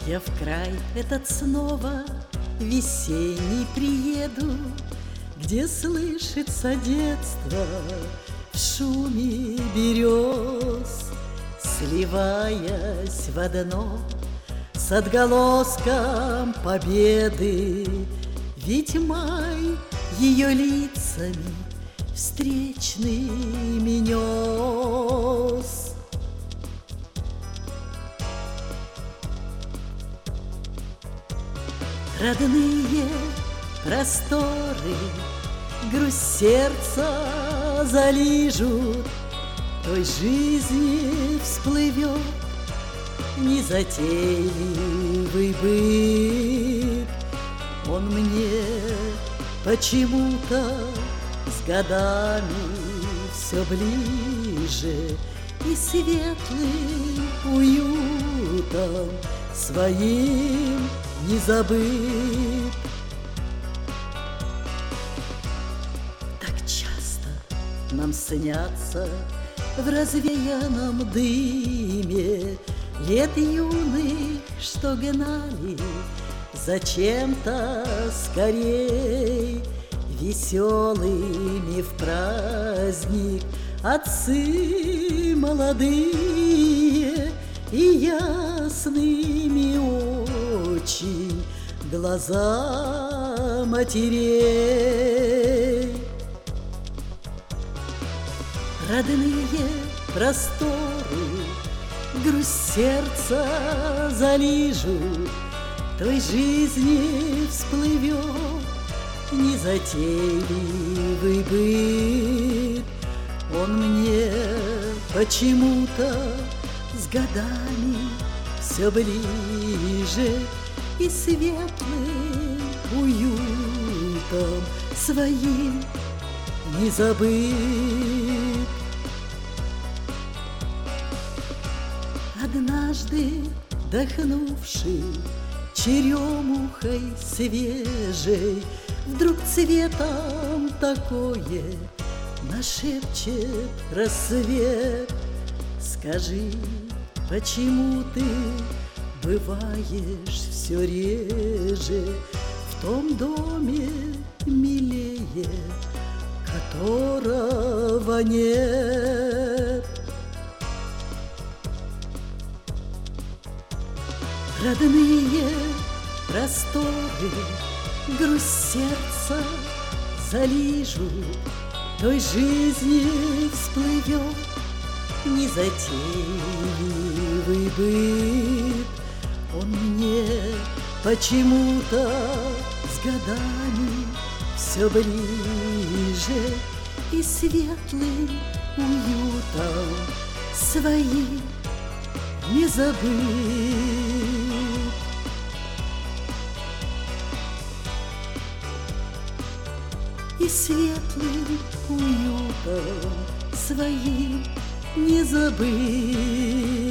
Я в край этот снова весенний приеду, где слышится детство в шуме берез, сливаясь в одно с отголоском победы. Ведь май ее лицами встречными нес. Родные просторы грусть сердца залижут, той жизни всплывет незатейливый быт. Он мне почему-то с годами все ближе, и светлым уютом своим не забыт. Так часто нам снятся в развеянном дыме лет юных, что гнали зачем-то скорей, веселыми в праздник отцы молодые и ясными очень глаза матерей. Родные просторы грусть сердца залижут, той жизни всплывет незатейливый быт. Он мне почему-то с годами все ближе, и светлым уютом своим не забыт. Однажды дохнувший черемухой свежей, вдруг цветом такое нашепчет рассвет. Скажи, почему ты бываешь все реже в том доме милее, которого нет? Родные просторы грусть сердца залижут, той жизни всплывет незатейливый быт. Он мне почему-то с годами все ближе, и светлым уютом своим не забыт. И светлым уютом своим не забыт.